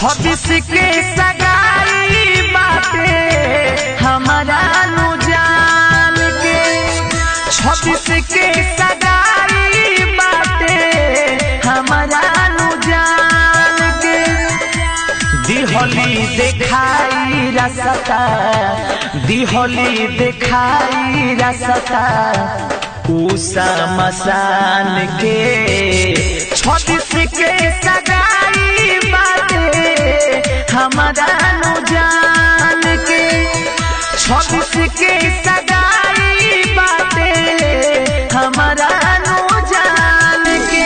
26 के सगाई बाटे हमारा नु जान के 26 के सगाई बाटे हमारा नु जान के दिहली देखाई रास्ता दिहली देखाई रास्ता उषा मसान के 26 के सगाई बाटे हमारा नु जान के 26 के सगाई बाटे हमारा नु जान के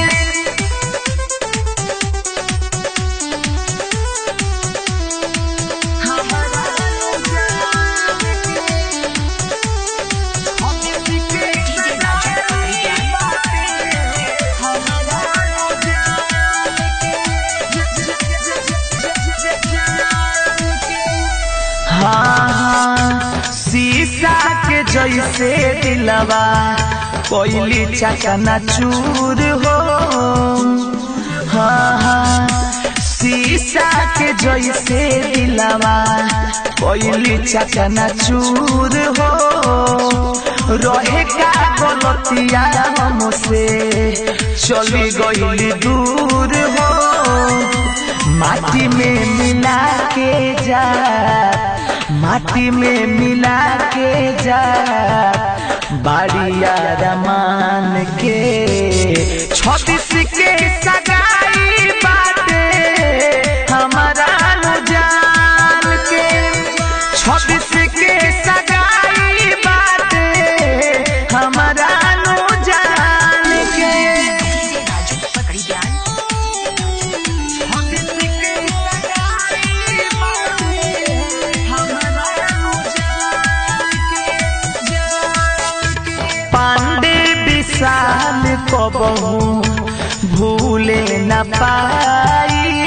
शीशा के जैसे दिलवा कोयली चकना चूर हो शीशा के जैसे दिलवा कोयली चकना चूर हो रहे का गलतिया हमसे चली गई दूर हो माटी में मिला के जा माटी में मिला के जा बाड़िया रमान के 26 के सगाई बाटे हमारा नु जान के 26 के सगाई बाटे हमारा नु जान के पांडे विशाल को बहु भूले न पाई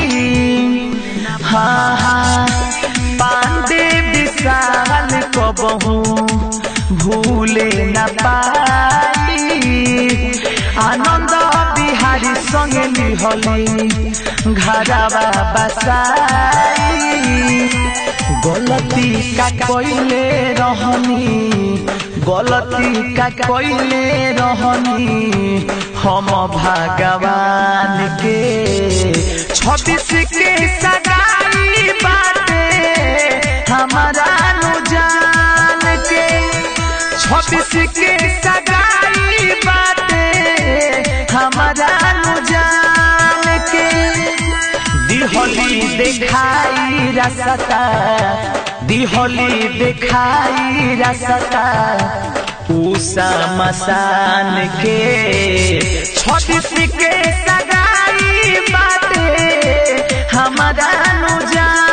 पांडे विशाल को बहु भूले न पाई आनंद बिहारी संगे लिहली घरवा बसाई गलती का कोइले रहनी गलती का कोइले रहनी हम भगवान के 26 के सगाई बाटे हमारा नु जान के 26 के सगाई बाटे हमारा नु जान के दिहली देखाई रास्ता दिहली देखाई रास्ता उषा मसान के 26 के सगाई बाटे हमारा नु जान